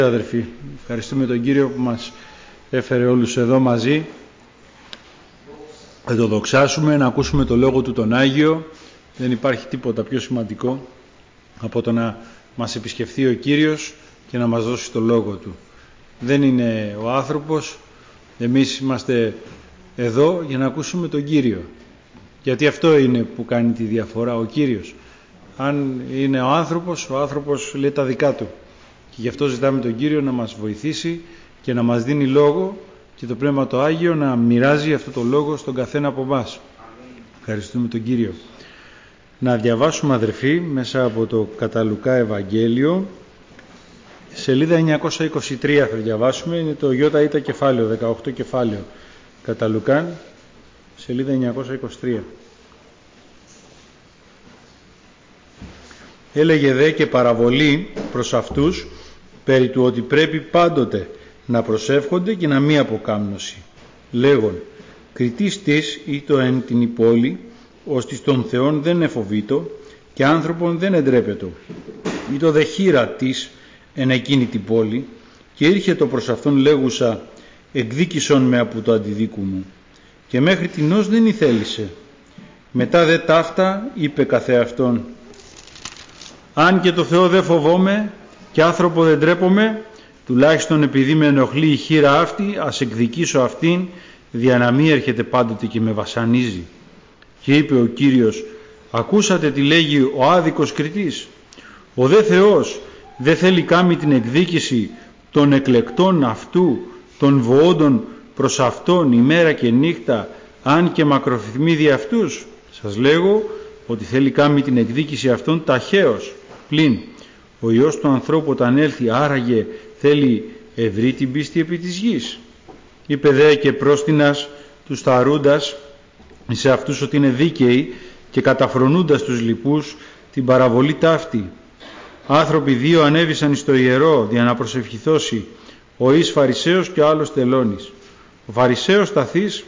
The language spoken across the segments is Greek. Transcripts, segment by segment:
Αδερφοί, ευχαριστούμε τον Κύριο που μας έφερε όλους εδώ μαζί. Θα το δοξάσουμε, να ακούσουμε το Λόγο Του τον Άγιο. Δεν υπάρχει τίποτα πιο σημαντικό από το να μας επισκεφθεί ο Κύριος και να μας δώσει το Λόγο Του. Δεν είναι ο άνθρωπος, εμείς είμαστε εδώ για να ακούσουμε τον Κύριο. Γιατί αυτό είναι που κάνει τη διαφορά, ο Κύριος. Αν είναι ο άνθρωπος λέει τα δικά του. Και γι' αυτό ζητάμε τον Κύριο να μας βοηθήσει και να μας δίνει λόγο και το Πνεύμα το Άγιο να μοιράζει αυτό το λόγο στον καθένα από εμάς. Ευχαριστούμε τον Κύριο. Να διαβάσουμε, αδερφοί, μέσα από το κατά Λουκά Ευαγγέλιο, σελίδα 923 θα διαβάσουμε, είναι το ΙΙ κεφάλαιο, 18 κεφάλαιο, κατά Λουκά, σελίδα 923. Έλεγε δε και παραβολή προς αυτούς περί του ότι πρέπει πάντοτε να προσεύχονται και να μη αποκάμνωση, λέγον κριτής της ή το εν την υπόλη, ώστις των Θεών δεν εφοβήτω και άνθρωπον δεν εντρέπετο, ή το δε χείρα της εν εκείνη την πόλη, και ήρχετο προς αυτόν λέγουσα εκδίκησον με από το αντιδίκου μου, και μέχρι τινός δεν ηθέλησε. Μετά δε ταύτα είπε καθεαυτόν, αν και το Θεό δεν φοβόμαι και άνθρωπο δεν τρέπομαι, τουλάχιστον επειδή με ενοχλεί η χείρα αυτή, ας εκδικήσω αυτήν, δια να μη έρχεται πάντοτε και με βασανίζει. Και είπε ο Κύριος, ακούσατε τι λέγει ο άδικος κριτής. Ο δε Θεός δεν θέλει κάμει την εκδίκηση των εκλεκτών αυτού, των βοόντων προς αυτόν ημέρα και νύχτα, αν και μακροθυμεί δι' αυτούς. Σας λέγω ότι θέλει κάμει την εκδίκηση αυτών ταχαίως. Πλην ο Υιός του ανθρώπου όταν έλθει, άραγε θέλει ευρύ την πίστη επί της γης. Είπε δε και πρόστινας τους θαρούντας σε αυτούς ότι είναι δίκαιοι και καταφρονούντας τους λοιπούς την παραβολή ταύτη. Άνθρωποι δύο ανέβησαν εις το ιερό δια να προσευχηθώσει, ο εις Φαρισαίος και ο άλλος τελώνης. Ο Φαρισαίος σταθής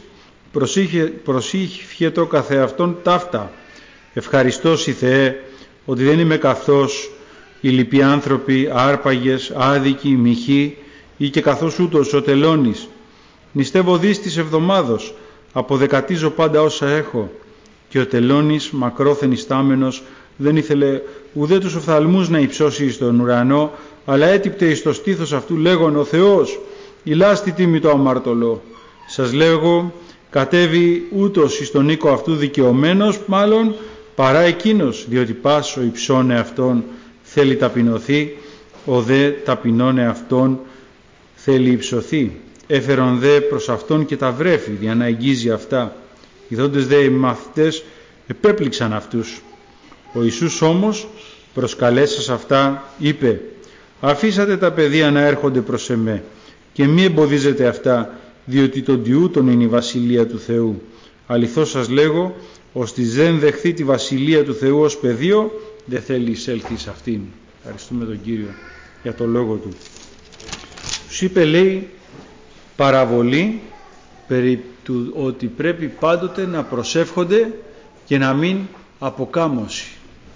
προσήχε το καθεαυτόν ταύτα. Ευχαριστώσει Θεέ ότι δεν είμαι καθώς οι λοιποί άνθρωποι, άρπαγες, άδικοι, μοιχοί, ή και καθώς ούτως ο τελώνης. Νηστεύω δις της εβδομάδος, αποδεκατίζω πάντα όσα έχω. Και ο τελώνης, μακρόθεν ιστάμενος, δεν ήθελε ουδέ τους οφθαλμούς να υψώσει εις τον ουρανό, αλλά έτυπτε εις το στήθος αυτού λέγον ο Θεός, ηλάστη τίμη το αμαρτωλό. Σας λέγω, κατέβει ούτως εις τον οίκο αυτού δικαιωμένος, μάλλον παρά εκείνος, διότι πάσο υψώνε αυτόν θέλει ταπεινωθεί, ο δε ταπεινώνε αυτόν θέλει υψωθεί. Έφερον δε προς αυτόν και τα βρέφη, για να εγγίζει αυτά. Ιδόντες δε οι μαθητές επέπληξαν αυτούς. Ο Ιησούς όμως προσκαλέσας αυτά είπε, αφήσατε τα παιδεία να έρχονται προς εμέ και μη εμποδίζετε αυτά, διότι τον τιούτον είναι η Βασιλεία του Θεού. Αληθώς σας λέγω, ώστις δεν δεχθεί τη Βασιλεία του Θεού ως πεδίο, δεν θέλει εισέλθει σε αυτήν. Ευχαριστούμε τον Κύριο για το λόγο Του. Τους είπε, λέει, παραβολή περί του ότι πρέπει πάντοτε να προσεύχονται και να μην αποκάμωση.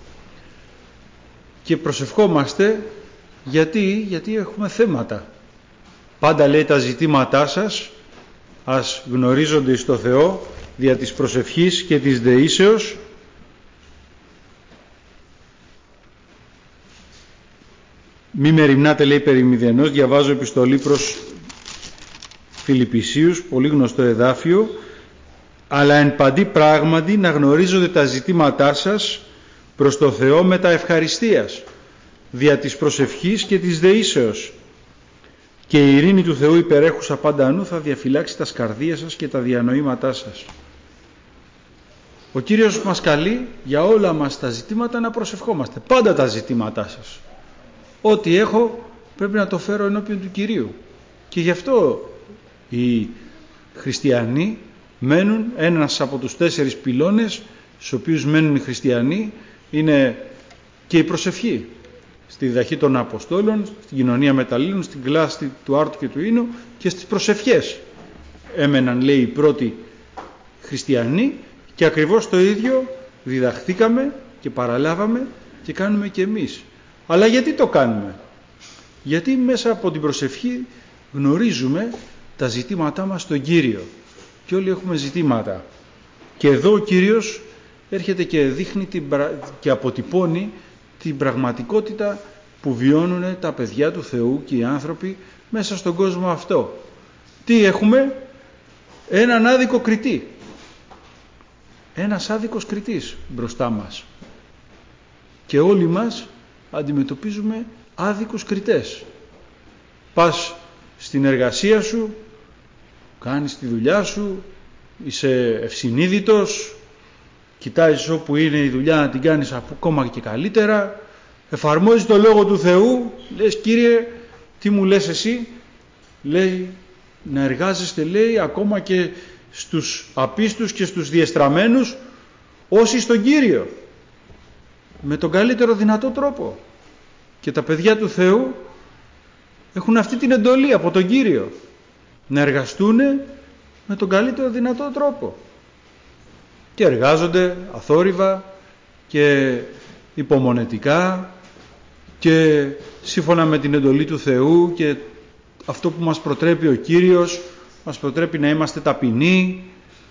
Και προσευχόμαστε γιατί έχουμε θέματα. Πάντα λέει τα ζητήματά σας ας γνωρίζονται στο Θεό δια της προσευχής και της δεήσεως, μη μεριμνάτε, λέει, περί μηδενός. Διαβάζω επιστολή προς Φιλιππισίους, πολύ γνωστό εδάφιο, αλλά εν παντή πράγματι να γνωρίζονται τα ζητήματά σας προς το Θεό με τα ευχαριστίας, δια της προσευχής και της δεήσεως. Και η ειρήνη του Θεού υπερέχουσα πάντα νου θα διαφυλάξει τα σκαρδία σας και τα διανοήματά σας. Ο Κύριος μας καλεί για όλα μας τα ζητήματα να προσευχόμαστε. Πάντα τα ζητήματά σας. Ό,τι έχω πρέπει να το φέρω ενώπιον του Κυρίου. Και γι' αυτό οι χριστιανοί μένουν, ένας από τους 4 πυλώνες στους οποίους μένουν οι χριστιανοί είναι και η προσευχή. Στη διδαχή των Αποστόλων, στην κοινωνία μεταλλήλων, στην κλάση του άρτου και του ίνου και στις προσευχές. Έμεναν, λέει, οι πρώτοι χριστιανοί και ακριβώς το ίδιο διδαχθήκαμε και παραλάβαμε και κάνουμε και εμείς. Αλλά γιατί το κάνουμε? Γιατί μέσα από την προσευχή γνωρίζουμε τα ζητήματά μας στον Κύριο. Και όλοι έχουμε ζητήματα. Και εδώ ο Κύριος έρχεται και δείχνει και αποτυπώνει την πραγματικότητα που βιώνουν τα παιδιά του Θεού και οι άνθρωποι μέσα στον κόσμο αυτό. Τι έχουμε? Έναν άδικο κριτή. Ένας άδικος κριτής μπροστά μας. Και όλοι μας αντιμετωπίζουμε άδικους κριτές. Πας στην εργασία σου, κάνεις τη δουλειά σου, είσαι ευσυνείδητος, κοιτάζεις όπου είναι η δουλειά να την κάνεις ακόμα και καλύτερα, εφαρμόζεις το Λόγο του Θεού, λες Κύριε τι μου λες εσύ? Λέει να εργάζεστε, λέει, ακόμα και στους απίστους και στους διεστραμμένους όσοι στον Κύριο, με τον καλύτερο δυνατό τρόπο. Και τα παιδιά του Θεού έχουν αυτή την εντολή από τον Κύριο, να εργαστούν με τον καλύτερο δυνατό τρόπο. Και εργάζονται αθόρυβα και υπομονετικά και σύμφωνα με την εντολή του Θεού και αυτό που μας προτρέπει ο Κύριος, μας προτρέπει να είμαστε ταπεινοί,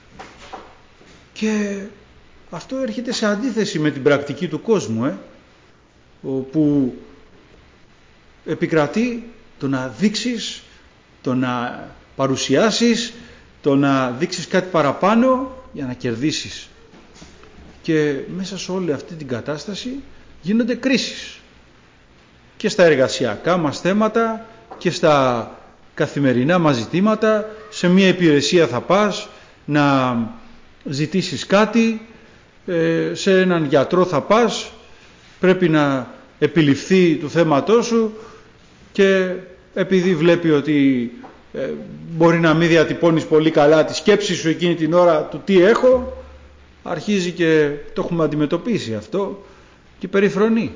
και αυτό έρχεται σε αντίθεση με την πρακτική του κόσμου, όπου επικρατεί το να δείξεις, το να παρουσιάσεις, το να δείξεις κάτι παραπάνω για να κερδίσεις. Και μέσα σε όλη αυτή την κατάσταση γίνονται κρίσεις. Και στα εργασιακά μας θέματα και στα καθημερινά μας ζητήματα. Σε μια υπηρεσία θα πας να ζητήσεις κάτι, σε έναν γιατρό θα πας, πρέπει να επιληφθεί του θέματός σου και επειδή βλέπει ότι μπορεί να μην διατυπώνεις πολύ καλά τη σκέψη σου εκείνη την ώρα του τι έχω, αρχίζει και το έχουμε αντιμετωπίσει αυτό και περιφρονεί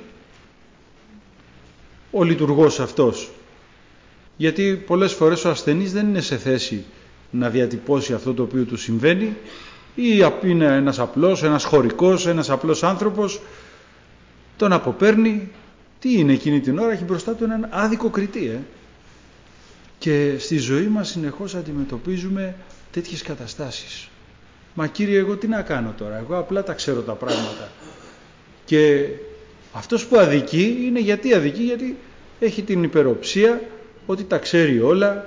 ο λειτουργός αυτός. Γιατί πολλές φορές ο ασθενής δεν είναι σε θέση να διατυπώσει αυτό το οποίο του συμβαίνει, ή είναι ένας χωρικός, ένας απλός άνθρωπος, τον αποπέρνει. Τι είναι εκείνη την ώρα? Έχει μπροστά του έναν άδικο κριτή. Και στη ζωή μας συνεχώς αντιμετωπίζουμε τέτοιες καταστάσεις. Μα Κύριε, εγώ τι να κάνω τώρα? Εγώ απλά τα ξέρω τα πράγματα. Και αυτός που αδικεί είναι γιατί αδικεί? Γιατί έχει την υπεροψία ότι τα ξέρει όλα,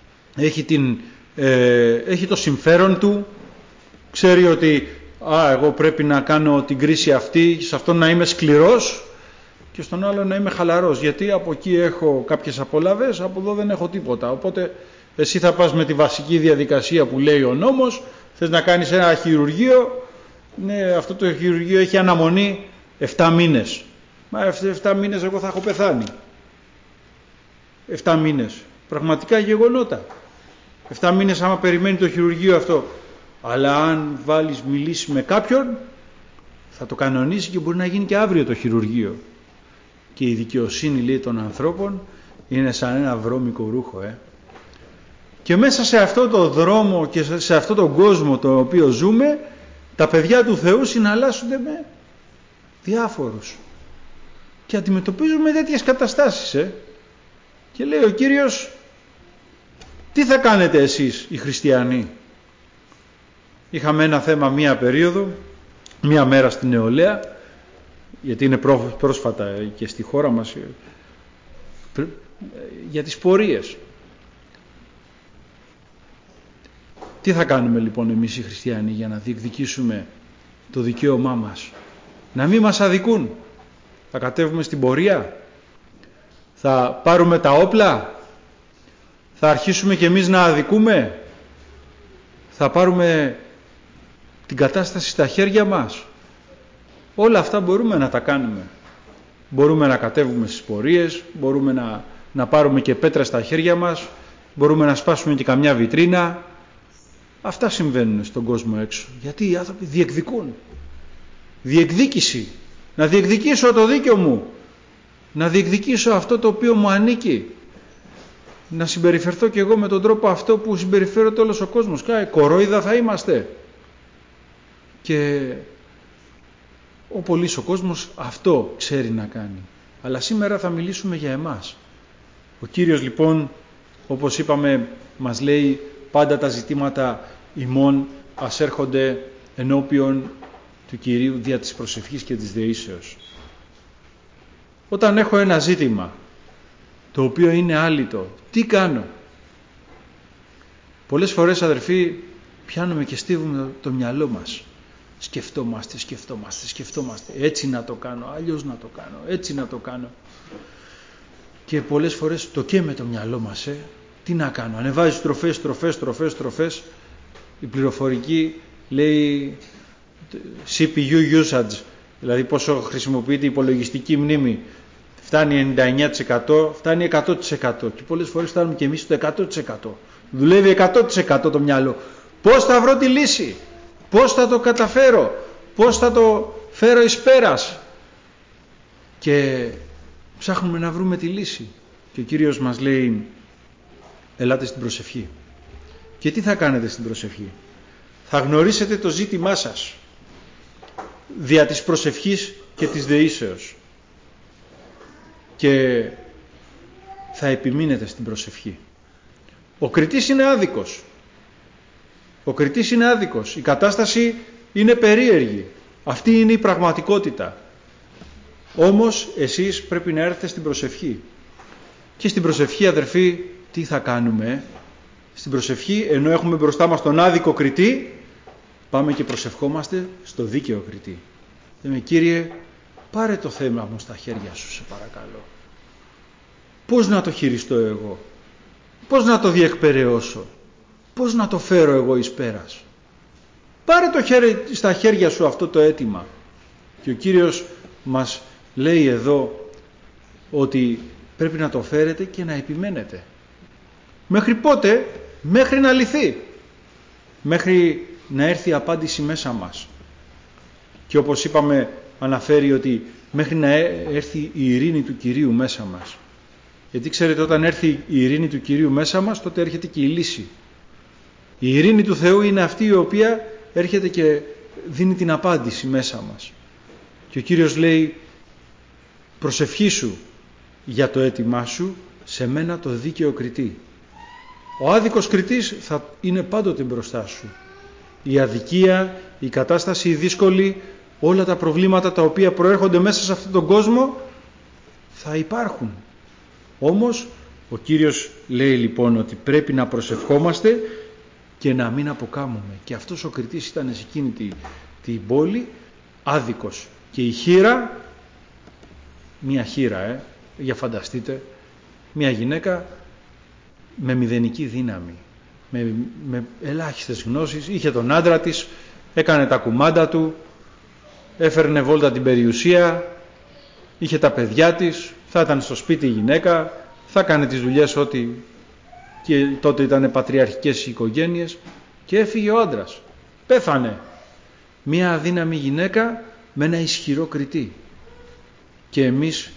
έχει το συμφέρον του, ξέρει ότι εγώ πρέπει να κάνω την κρίση αυτή, σε αυτόν να είμαι σκληρός και στον άλλο να είμαι χαλαρός, γιατί από εκεί έχω κάποιες απολαβές, από εδώ δεν έχω τίποτα. Οπότε εσύ θα πας με τη βασική διαδικασία που λέει ο νόμος, θες να κάνεις ένα χειρουργείο, ναι, αυτό το χειρουργείο έχει αναμονή 7 μήνες. Μα 7 μήνες εγώ θα έχω πεθάνει. 7 μήνες. Πραγματικά γεγονότα. 7 μήνες άμα περιμένει το χειρουργείο αυτό. Αλλά αν μιλήσει με κάποιον, θα το κανονίσει και μπορεί να γίνει και αύριο το χειρουργείο. Και η δικαιοσύνη, λέει, των ανθρώπων είναι σαν ένα βρώμικο ρούχο. Και μέσα σε αυτό το δρόμο και σε αυτό τον κόσμο το οποίο ζούμε, τα παιδιά του Θεού συναλλάσσονται με διάφορους. Και αντιμετωπίζουμε τέτοιες καταστάσεις. Και λέει ο Κύριος, τι θα κάνετε εσείς οι χριστιανοί? Είχαμε ένα θέμα μία περίοδο, μία μέρα στην Νεολαία, γιατί είναι πρόσφατα και στη χώρα μας, για τις πορείες. Τι θα κάνουμε λοιπόν εμείς οι χριστιανοί για να διεκδικήσουμε το δικαίωμά μας? Να μην μας αδικούν. Θα κατέβουμε στην πορεία, θα πάρουμε τα όπλα, θα αρχίσουμε κι εμείς να αδικούμε, θα πάρουμε την κατάσταση στα χέρια μας. Όλα αυτά μπορούμε να τα κάνουμε. Μπορούμε να κατέβουμε στις πορείες, μπορούμε να πάρουμε και πέτρες στα χέρια μας, μπορούμε να σπάσουμε και καμιά βιτρίνα. Αυτά συμβαίνουν στον κόσμο έξω. Γιατί οι άνθρωποι διεκδικούν. Διεκδίκηση. Να διεκδικήσω το δίκαιο μου. Να διεκδικήσω αυτό το οποίο μου ανήκει. Να συμπεριφερθώ και εγώ με τον τρόπο αυτό που συμπεριφέρεται όλος ο κόσμος. Κορόιδα θα είμαστε. Και ο πολύς ο κόσμος αυτό ξέρει να κάνει. Αλλά σήμερα θα μιλήσουμε για εμάς. Ο Κύριος λοιπόν, όπως είπαμε, μας λέει πάντα τα ζητήματα ημών ας έρχονται ενώπιον του Κυρίου δια της προσευχής και της δεήσεως. Όταν έχω ένα ζήτημα το οποίο είναι άλυτο, τι κάνω? Πολλές φορές, αδερφοί, πιάνουμε και στίβουμε το μυαλό μας. Σκεφτόμαστε. Έτσι να το κάνω, αλλιώς να το κάνω, έτσι να το κάνω. Και πολλές φορές το καίμε το μυαλό μας. Τι να κάνω? Ανεβάζει τροφές. Η πληροφορική λέει CPU usage, δηλαδή πόσο χρησιμοποιείται η υπολογιστική μνήμη. Φτάνει 99%, φτάνει 100%. Και πολλές φορές φτάνουμε και εμείς στο 100%. Δουλεύει 100% το μυαλό. Πώς θα βρω τη λύση? Πώς θα το καταφέρω? Πώς θα το φέρω εις πέρας? Και ψάχνουμε να βρούμε τη λύση. Και ο Κύριος μας λέει, ελάτε στην προσευχή. Και τι θα κάνετε στην προσευχή? Θα γνωρίσετε το ζήτημά σας δια της προσευχής και της δεήσεως. Και θα επιμείνετε στην προσευχή. Ο κριτής είναι άδικος. Η κατάσταση είναι περίεργη. Αυτή είναι η πραγματικότητα. Όμως εσείς πρέπει να έρθετε στην προσευχή. Και στην προσευχή, αδερφοί, τι θα κάνουμε? Στην προσευχή, ενώ έχουμε μπροστά μας τον άδικο κριτή, πάμε και προσευχόμαστε στο δίκαιο κριτή. Λέμε, Κύριε, πάρε το θέμα μου στα χέρια σου, σε παρακαλώ. Πώς να το χειριστώ εγώ? Πώς να το διεκπεραιώσω? Πώς να το φέρω εγώ εις πέρας? Πάρε στα χέρια σου αυτό το αίτημα. Και ο Κύριος μας λέει εδώ ότι πρέπει να το φέρετε και να επιμένετε. Μέχρι πότε? Μέχρι να λυθεί. Μέχρι να έρθει η απάντηση μέσα μας. Και όπως είπαμε, αναφέρει ότι μέχρι να έρθει η ειρήνη του Κυρίου μέσα μας. Γιατί ξέρετε, όταν έρθει η ειρήνη του Κυρίου μέσα μας, τότε έρχεται και η λύση. Η ειρήνη του Θεού είναι αυτή η οποία έρχεται και δίνει την απάντηση μέσα μας. Και ο Κύριος λέει, προσευχήσου για το αίτημά σου σε μένα το δίκαιο κριτή. Ο άδικος κριτής θα είναι πάντοτε μπροστά σου. Η αδικία, η κατάσταση, η δύσκολη, όλα τα προβλήματα τα οποία προέρχονται μέσα σε αυτόν τον κόσμο θα υπάρχουν. Όμως ο Κύριος λέει λοιπόν ότι πρέπει να προσευχόμαστε και να μην αποκάμουμε. Και αυτός ο κριτής ήταν σε εκείνη την πόλη άδικος. Και η χήρα, μια χήρα, για φανταστείτε, μια γυναίκα με μηδενική δύναμη, με ελάχιστες γνώσεις, είχε τον άντρα της, έκανε τα κουμάντα του, έφερνε βόλτα την περιουσία, είχε τα παιδιά της, θα ήταν στο σπίτι η γυναίκα, θα έκανε τις δουλειές ό,τι, και τότε ήταν πατριαρχικές οι οικογένειες, και έφυγε ο άντρας. Πέθανε. Μια αδύναμη γυναίκα με ένα ισχυρό κριτή. Και εμείς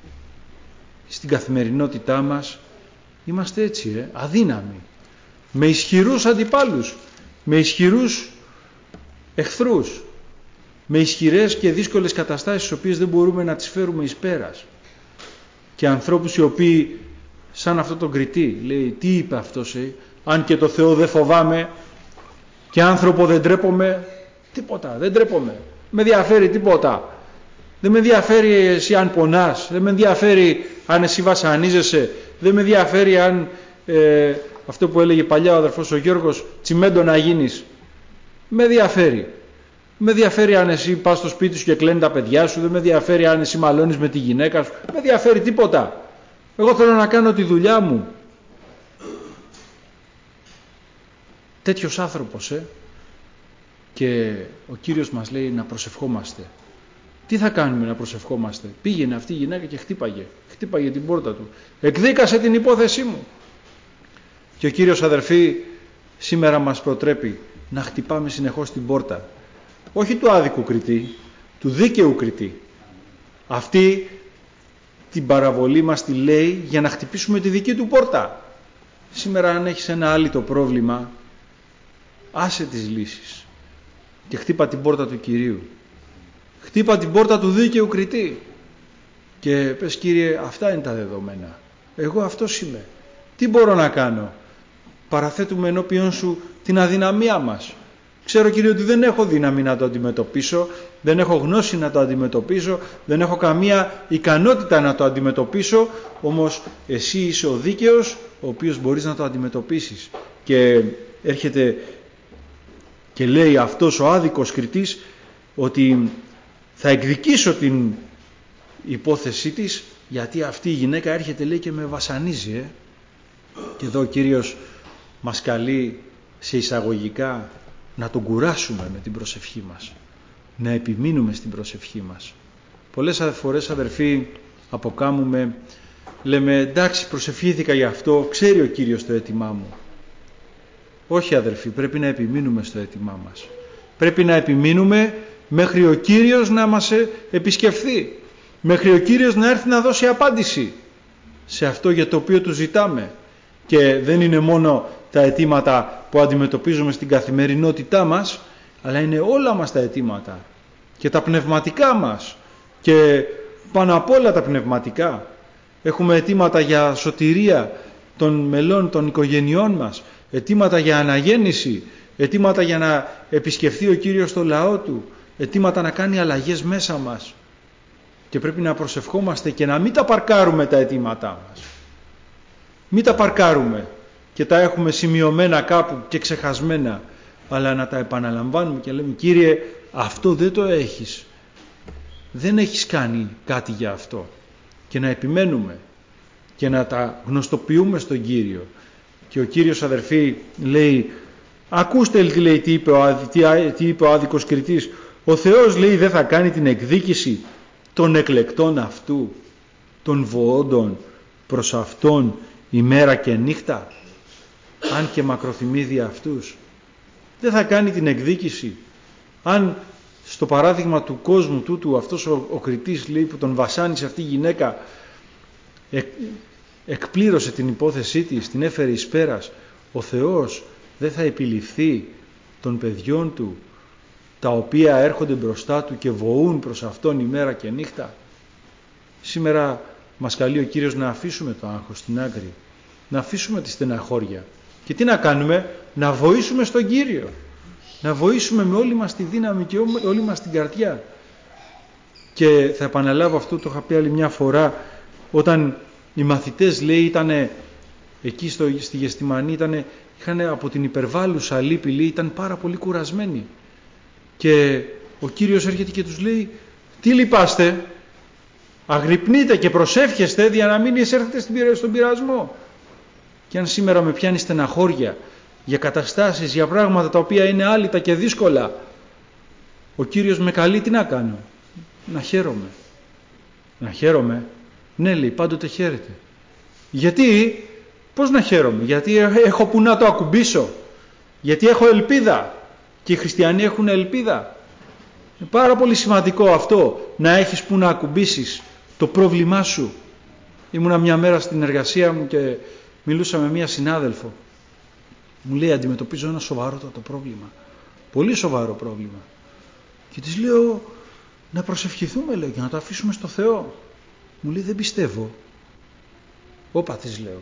στην καθημερινότητά μας είμαστε έτσι, αδύναμοι. Με ισχυρούς αντιπάλους, με ισχυρούς εχθρούς, με ισχυρές και δύσκολες καταστάσεις τις οποίες δεν μπορούμε να τις φέρουμε εις πέρας. Και ανθρώπους οι οποίοι, σαν αυτό τον κριτή, λέει, τι είπε αυτός, αν και το Θεό δεν φοβάμαι και άνθρωπο δεν τρέπομαι, τίποτα, δεν τρέπομαι, με ενδιαφέρει τίποτα. Δεν με ενδιαφέρει εσύ αν πονάς, δεν με ενδιαφέρει αν εσύ βασανίζεσαι, δεν με ενδιαφέρει αν αυτό που έλεγε παλιά ο αδερφός ο Γιώργος, τσιμέντο να γίνεις. Με ενδιαφέρει. Με ενδιαφέρει αν εσύ πας στο σπίτι σου και κλαίνουν τα παιδιά σου, δεν με ενδιαφέρει αν εσύ μαλώνεις με τη γυναίκα σου, με ενδιαφέρει τίποτα. Εγώ θέλω να κάνω τη δουλειά μου. Τέτοιος άνθρωπος, Και ο Κύριος μας λέει να προσευχόμαστε. Τι θα κάνουμε να προσευχόμαστε? Πήγαινε αυτή η γυναίκα και χτύπαγε την πόρτα του. Εκδίκασε την υπόθεσή μου. Και ο Κύριος, αδερφοί, σήμερα μας προτρέπει να χτυπάμε συνεχώς την πόρτα. Όχι του άδικου κριτή, του δίκαιου κριτή. Αυτή την παραβολή μας τη λέει για να χτυπήσουμε τη δική του πόρτα. Σήμερα αν έχεις ένα άλυτο πρόβλημα, άσε τις λύσεις και χτύπα την πόρτα του Κυρίου. Χτύπα την πόρτα του δίκαιου κριτή και πες, Κύριε, αυτά είναι τα δεδομένα. Εγώ αυτός είμαι. Τι μπορώ να κάνω? Παραθέτουμε ενώπιον σου την αδυναμία μας. Ξέρω, Κύριε, ότι δεν έχω δύναμη να το αντιμετωπίσω, δεν έχω γνώση να το αντιμετωπίσω, δεν έχω καμία ικανότητα να το αντιμετωπίσω, όμως εσύ είσαι ο δίκαιος, ο οποίος μπορείς να το αντιμετωπίσεις. Και έρχεται και λέει αυτός ο άδικος κριτής ότι θα εκδικήσω την υπόθεσή της, γιατί αυτή η γυναίκα έρχεται, λέει, και με βασανίζει. Και εδώ ο Κύριος μας καλεί σε εισαγωγικά να τον κουράσουμε με την προσευχή μας, να επιμείνουμε στην προσευχή μας. Πολλές φορές, αδερφοί, αποκάμουμε, λέμε εντάξει, προσευχήθηκα γι' αυτό, ξέρει ο Κύριος το αίτημά μου. Όχι, αδερφοί, πρέπει να επιμείνουμε στο αίτημά μας. Πρέπει να επιμείνουμε μέχρι ο Κύριος να μας επισκεφθεί, μέχρι ο Κύριος να έρθει να δώσει απάντηση σε αυτό για το οποίο του ζητάμε. Και δεν είναι μόνο τα αιτήματα που αντιμετωπίζουμε στην καθημερινότητά μας, αλλά είναι όλα μας τα αιτήματα και τα πνευματικά μας, και πάνω απ' όλα τα πνευματικά. Έχουμε αιτήματα για σωτηρία των μελών των οικογενειών μας, αιτήματα για αναγέννηση, αιτήματα για να επισκεφθεί ο Κύριος το λαό του, αιτήματα να κάνει αλλαγές μέσα μας. Και πρέπει να προσευχόμαστε και να μην τα παρκάρουμε τα αιτήματά μας. Μην τα παρκάρουμε και τα έχουμε σημειωμένα κάπου και ξεχασμένα, αλλά να τα επαναλαμβάνουμε και λέμε, Κύριε, αυτό δεν το έχεις, δεν έχεις κάνει κάτι για αυτό, και να επιμένουμε και να τα γνωστοποιούμε στον Κύριο. Και ο Κύριος, αδερφοί, λέει, ακούστε, λέει, τι είπε ο άδικος κριτής, ο Θεός, λέει, δεν θα κάνει την εκδίκηση των εκλεκτών αυτού, των βοόντων προς Αυτόν ημέρα και νύχτα, αν και μακροθυμεί δια αυτούς? Δεν θα κάνει την εκδίκηση? Αν στο παράδειγμα του κόσμου τούτου αυτός ο κριτής, λέει, που τον βασάνισε αυτή η γυναίκα, εκπλήρωσε την υπόθεσή της, την έφερε εις πέρας, ο Θεός δεν θα επιληφθεί των παιδιών του, τα οποία έρχονται μπροστά του και βοούν προς Αυτόν ημέρα και νύχτα? Σήμερα μας καλεί ο Κύριος να αφήσουμε το άγχος στην άκρη, να αφήσουμε τη στεναχώρια, και τι να κάνουμε? Να βοήσουμε στον Κύριο, να βοήσουμε με όλη μας τη δύναμη και όλη μας την καρδιά. Και θα επαναλάβω αυτό, το είχα πει άλλη μια φορά, όταν οι μαθητές, λέει, ήταν εκεί στη Γεστημανή, είχαν από την υπερβάλλουσα λύπη, λέει, ήταν πάρα πολύ κουρασμένοι, και ο Κύριος έρχεται και τους λέει, τι λυπάστε? Αγρυπνείτε και προσεύχεστε για να μην εισέρθετε στον πειρασμό. Και αν σήμερα με πιάνει στεναχώρια για καταστάσεις, για πράγματα τα οποία είναι άλυτα και δύσκολα, ο Κύριος με καλεί τι να κάνω? Να χαίρομαι. Να χαίρομαι? Ναι, λέει, πάντοτε χαίρεται. Γιατί? Πώς να χαίρομαι? Γιατί έχω που να το ακουμπήσω, γιατί έχω ελπίδα, και οι χριστιανοί έχουν ελπίδα. Είναι πάρα πολύ σημαντικό αυτό, να έχεις που να ακουμπήσεις το πρόβλημά σου. Ήμουνα μια μέρα στην εργασία μου και μιλούσα με μια συνάδελφο. Μου λέει, αντιμετωπίζω ένα σοβαρότατο πρόβλημα, πολύ σοβαρό πρόβλημα, και της λέω, να προσευχηθούμε, λέω, και να το αφήσουμε στο Θεό. Μου λέει, δεν πιστεύω. Όπα, της λέω.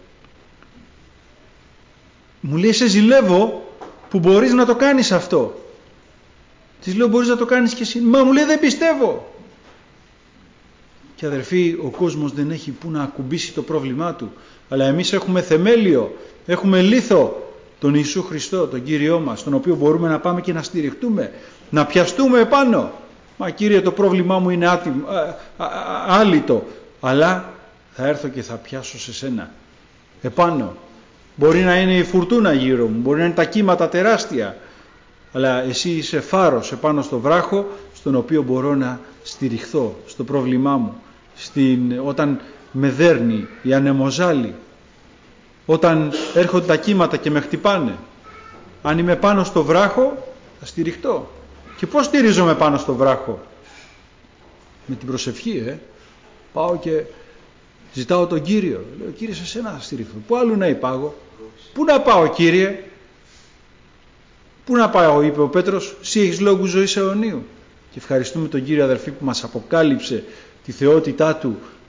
Μου λέει, σε ζηλεύω που μπορείς να το κάνεις αυτό. Της λέω, μπορείς να το κάνεις και εσύ? Μα, μου λέει, δεν πιστεύω. Και αδερφοί, ο κόσμος δεν έχει που να ακουμπήσει το πρόβλημά του, αλλά εμείς έχουμε θεμέλιο, έχουμε λίθο, τον Ιησού Χριστό, τον Κύριό μας, τον οποίο μπορούμε να πάμε και να στηριχτούμε, να πιαστούμε επάνω. Μα, Κύριε, το πρόβλημά μου είναι άλυτο, αλλά θα έρθω και θα πιάσω σε σένα επάνω. Μπορεί να είναι η φουρτούνα γύρω μου, μπορεί να είναι τα κύματα τεράστια, αλλά εσύ είσαι φάρος επάνω στο βράχο, στον οποίο μπορώ να στηριχθώ στο πρόβλημά μου, όταν με δέρνει η ανεμοζάλη, όταν έρχονται τα κύματα και με χτυπάνε. Αν είμαι πάνω στο βράχο, θα στηριχτώ. Και πώς στηρίζομαι πάνω στο βράχο? Με την προσευχή, Πάω και ζητάω τον Κύριο. Λέω, Κύριε, σε σένα θα στηριχθώ. Πού άλλου να υπάγω? Πού να πάω, Κύριε? Πού να πάω, είπε ο Πέτρος, εσύ έχεις λόγους ζωής αιωνίου. Και ευχαριστούμε τον Κύριο, αδερφοί, που μας αποκάλυψε τη θεότητά Του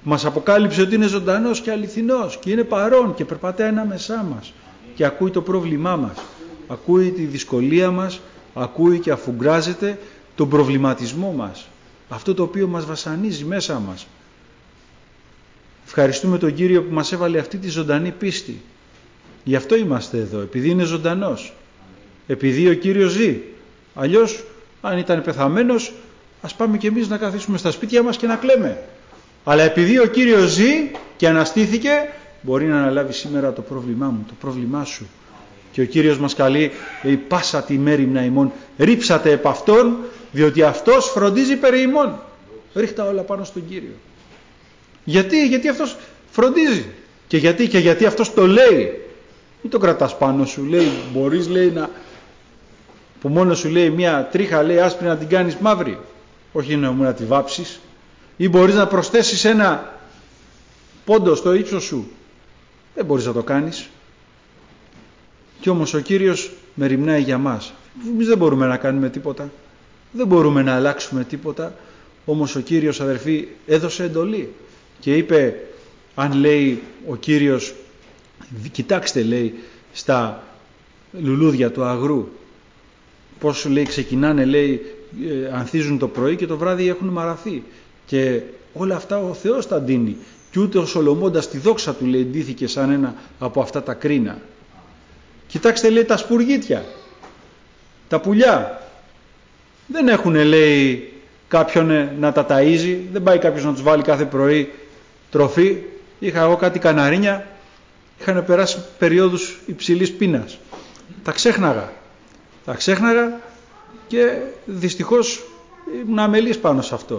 Μας αποκάλυψε ότι είναι ζωντανός και αληθινός και είναι παρόν και περπατάει ανάμεσά μας και ακούει το πρόβλημά μας, ακούει τη δυσκολία μας, ακούει και αφουγκράζεται τον προβληματισμό μας, αυτό το οποίο μας βασανίζει μέσα μας. Ευχαριστούμε τον Κύριο που μας έβαλε αυτή τη ζωντανή πίστη. Γι' αυτό είμαστε εδώ, επειδή είναι ζωντανός, επειδή ο Κύριος ζει. Αλλιώς, αν ήταν πεθαμένος, ας πάμε κι εμείς να καθίσουμε στα σπίτια μας και να κλαίμε. Αλλά επειδή ο Κύριος ζει και αναστήθηκε, μπορεί να αναλάβει σήμερα το πρόβλημά μου, το πρόβλημά σου. Και ο Κύριος μας καλεί, λέει, πάσα τη μέριμνα ημών, ρίψατε επ' Αυτόν, διότι Αυτός φροντίζει περί ημών. Ρίχτα όλα πάνω στον Κύριο. Γιατί Αυτός φροντίζει. Και γιατί Αυτός το λέει. Μην το κρατάς πάνω σου, λέει, μπορείς, λέει, που μόνο σου, λέει, μια τρίχα, λέει, άσπρη να την κάνεις μαύρη. Όχι να τη βάψεις. Ή μπορείς να προσθέσεις ένα πόντο στο ύψος σου. Δεν μπορείς να το κάνεις. Κι όμως ο Κύριος μεριμνάει για μας. Εμείς δεν μπορούμε να κάνουμε τίποτα. Δεν μπορούμε να αλλάξουμε τίποτα. Όμως ο Κύριος, αδερφοί, έδωσε εντολή. Και είπε, αν, λέει, ο Κύριος, κοιτάξτε, λέει, στα λουλούδια του αγρού, πώς, λέει, ξεκινάνε, λέει, ανθίζουν το πρωί και το βράδυ έχουν μαραθεί. Και όλα αυτά ο Θεός τα ντύνει. Και ούτε ο Σολομώντας τη δόξα του, λέει, ντύθηκε σαν ένα από αυτά τα κρίνα. Κοιτάξτε, λέει, τα σπουργίτια, τα πουλιά. Δεν έχουν, λέει, κάποιον να τα ταΐζει. Δεν πάει κάποιος να τους βάλει κάθε πρωί τροφή. Είχα εγώ κάτι καναρίνια, είχαν περάσει περιόδους υψηλής πείνας. Τα ξέχναγα και δυστυχώς ήμουν αμελής πάνω σε αυτό.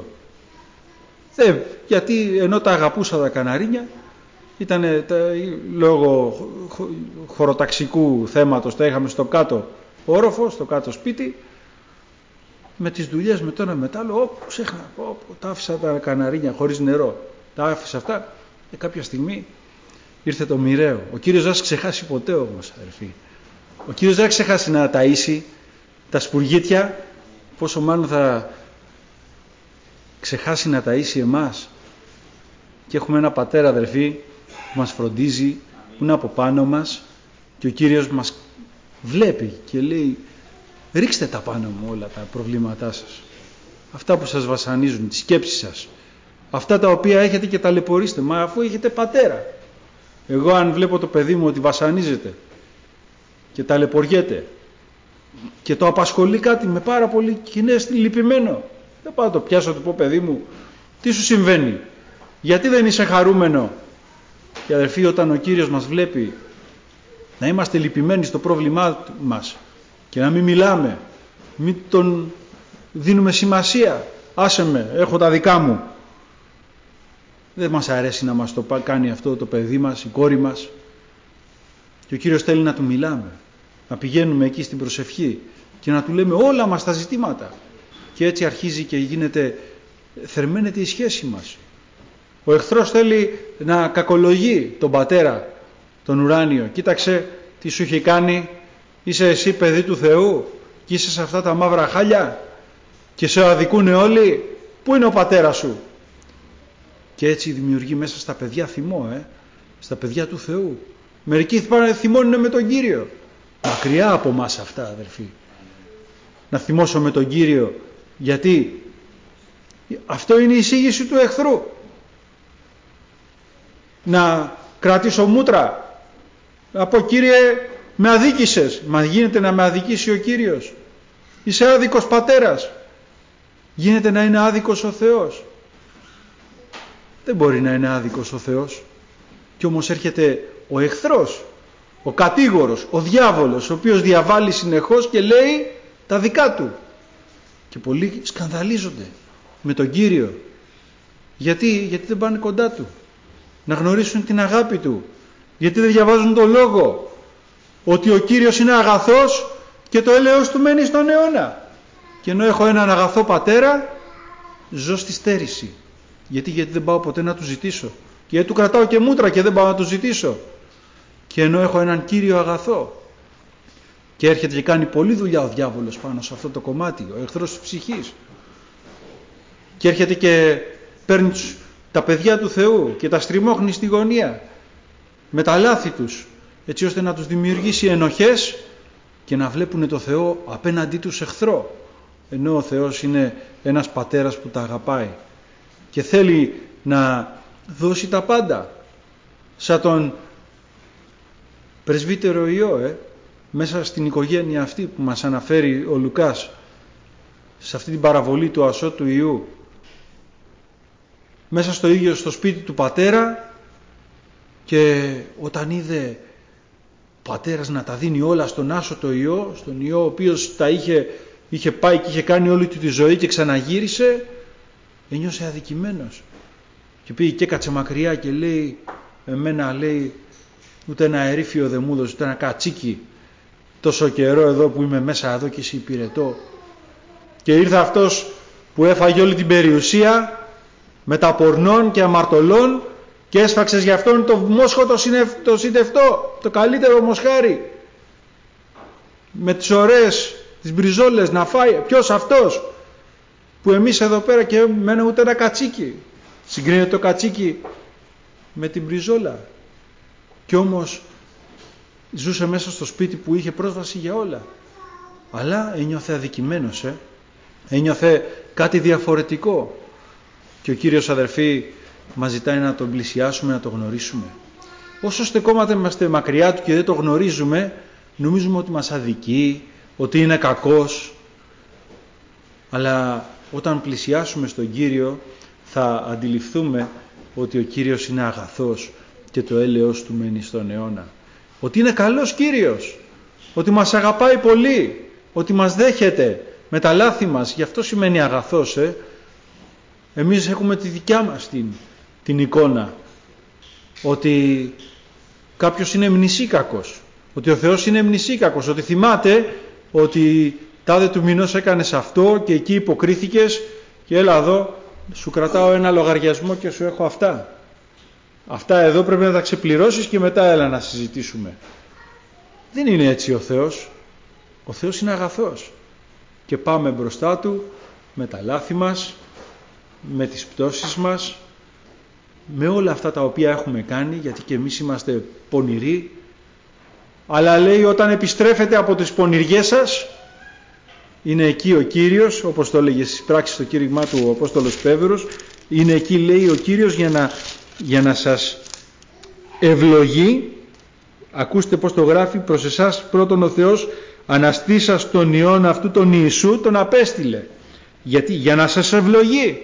Γιατί ενώ τα αγαπούσα τα καναρίνια, ήταν λόγω χωροταξικού θέματος, τα είχαμε στο κάτω όροφο, στο κάτω σπίτι, με τις δουλειές με το ένα με το άλλο, τα άφησα τα καναρίνια χωρίς νερό, τα άφησα αυτά, και κάποια στιγμή ήρθε το μοιραίο. Ο Κύριος δεν θα ξεχάσει ποτέ όμως, αδερφοί. Ο Κύριος δεν θα ξεχάσει να ταΐσει τα σπουργίτια, πόσο μάλλον θα ξεχάσει να ταΐσει εμάς. Και έχουμε ένα πατέρα, αδερφοί, που μας φροντίζει, που είναι από πάνω μας, και ο Κύριος μας βλέπει και λέει, ρίξτε τα πάνω μου όλα τα προβλήματά σας, αυτά που σας βασανίζουν, τις σκέψεις σας, αυτά τα οποία έχετε, και ταλαιπωρήστε. Μα αφού έχετε πατέρα. Εγώ αν βλέπω το παιδί μου ότι βασανίζεται και ταλαιπωριέται και το απασχολεί κάτι με πάρα πολύ και είναι λυπημένο, δεν πάω να το πιάσω, του πω, παιδί μου, τι σου συμβαίνει, γιατί δεν είσαι χαρούμενο? Και αδερφοί, όταν ο Κύριος μας βλέπει να είμαστε λυπημένοι στο πρόβλημά μας και να μην μιλάμε, μην τον δίνουμε σημασία, άσε με, έχω τα δικά μου, δεν μας αρέσει να μας το κάνει αυτό το παιδί μας, η κόρη μας. Και ο Κύριος θέλει να του μιλάμε, να πηγαίνουμε εκεί στην προσευχή και να του λέμε όλα μας τα ζητήματα. Και έτσι αρχίζει και θερμαίνεται η σχέση μας. Ο εχθρός θέλει να κακολογεί τον πατέρα, τον ουράνιο. Κοίταξε τι σου έχει κάνει, είσαι εσύ παιδί του Θεού και είσαι σε αυτά τα μαύρα χάλια και σε αδικούνε όλοι. Πού είναι ο πατέρας σου? Και έτσι δημιουργεί μέσα στα παιδιά θυμό, στα παιδιά του Θεού. Μερικοί θυμώνουν με τον Κύριο. Μακριά από μας αυτά, αδερφοί. Να θυμώσω με τον Κύριο, γιατί αυτό είναι η εισήγηση του εχθρού. Να κρατήσω μούτρα, να πω, Κύριε, με αδίκησες. Μα γίνεται να με αδικήσει ο Κύριος? Είσαι άδικος πατέρας. Γίνεται να είναι άδικος ο Θεός? Δεν μπορεί να είναι άδικος ο Θεός. Κι όμως έρχεται ο εχθρός, ο κατήγορος, ο διάβολος, ο οποίος διαβάλλει συνεχώς και λέει τα δικά του. Και πολλοί σκανδαλίζονται με τον Κύριο. Γιατί δεν πάνε κοντά του να γνωρίσουν την αγάπη του. Γιατί δεν διαβάζουν τον λόγο ότι ο Κύριος είναι αγαθός και το έλεος του μένει στον αιώνα. Και ενώ έχω έναν αγαθό πατέρα, ζω στη στέρηση. Γιατί δεν πάω ποτέ να του ζητήσω. Και του κρατάω και μούτρα και δεν πάω να του ζητήσω. Και ενώ έχω έναν Κύριο αγαθό. Και έρχεται και κάνει πολλή δουλειά ο διάβολος πάνω σε αυτό το κομμάτι, ο εχθρός της ψυχής. Και έρχεται και παίρνει τα παιδιά του Θεού και τα στριμώχνει στη γωνία με τα λάθη τους, έτσι ώστε να τους δημιουργήσει ενοχές και να βλέπουν το Θεό απέναντί τους εχθρό, ενώ ο Θεός είναι ένας πατέρας που τα αγαπάει και θέλει να δώσει τα πάντα. Σαν τον πρεσβύτερο Υιό, μέσα στην οικογένεια αυτή που μας αναφέρει ο Λουκάς, σε αυτή την παραβολή του ασώτου Υιού, μέσα στο ίδιο στο σπίτι του πατέρα, και όταν είδε ο πατέρας να τα δίνει όλα στον άσωτο Υιό, στον Υιό ο οποίος τα είχε πάει και είχε κάνει όλη του τη ζωή και ξαναγύρισε, ένιωσε αδικημένος και πήγε και έκατσε μακριά και λέει, εμένα λέει ούτε ένα ερήφιο δεν μου έδωσε, ούτε ένα κατσίκι τόσο καιρό εδώ που είμαι μέσα εδώ και σε υπηρετώ. Και ήρθε αυτός που έφαγε όλη την περιουσία με τα πορνών και αμαρτωλών και έσφαξες για αυτόν το μόσχο το συντευτό, το καλύτερο μοσχάρι, με τις ωραίες τις μπριζόλες να φάει. Ποιος αυτός που εμείς εδώ πέρα και μένω ούτε ένα κατσίκι? Συγκρίνεται το κατσίκι με την μπριζόλα? Και όμως ζούσε μέσα στο σπίτι που είχε πρόσβαση για όλα, αλλά ένιωθε αδικημένος, ένιωθε κάτι διαφορετικό. Και ο Κύριος, αδερφοί, μας ζητάει να τον πλησιάσουμε, να τον γνωρίσουμε. Όσο στεκόμαστε είμαστε μακριά του και δεν το γνωρίζουμε, νομίζουμε ότι μας αδικεί, ότι είναι κακός. Αλλά όταν πλησιάσουμε στον Κύριο θα αντιληφθούμε ότι ο Κύριος είναι αγαθός και το έλεος του μένει στον αιώνα. Ότι είναι καλός Κύριος, ότι μας αγαπάει πολύ, ότι μας δέχεται με τα λάθη μας. Γι' αυτό σημαίνει αγαθός. Εμείς έχουμε τη δικιά μας την εικόνα, ότι κάποιος είναι μνησίκακος, ότι ο Θεός είναι μνησίκακος, ότι θυμάται ότι τάδε του μηνός έκανες αυτό και εκεί υποκρίθηκες και έλα εδώ, σου κρατάω ένα λογαριασμό και σου έχω αυτά. Αυτά εδώ πρέπει να τα ξεπληρώσεις και μετά έλα να συζητήσουμε. Δεν είναι έτσι ο Θεός. Ο Θεός είναι αγαθός και πάμε μπροστά Του με τα λάθη μας, με τις πτώσεις μας, με όλα αυτά τα οποία έχουμε κάνει, γιατί και εμείς είμαστε πονηροί. Αλλά λέει, όταν επιστρέφετε από τις πονηριές σας, είναι εκεί ο Κύριος, όπως το έλεγε στις πράξεις στο κήρυγμά του ο Απόστολος Πέδρος, είναι εκεί, λέει, ο Κύριος για να σας ευλογεί. Ακούστε πως το γράφει: προς εσάς πρώτον ο Θεός αναστήσας τον Υιόν αυτού τον Ιησού τον απέστειλε. Γιατί? Για να σας ευλογεί.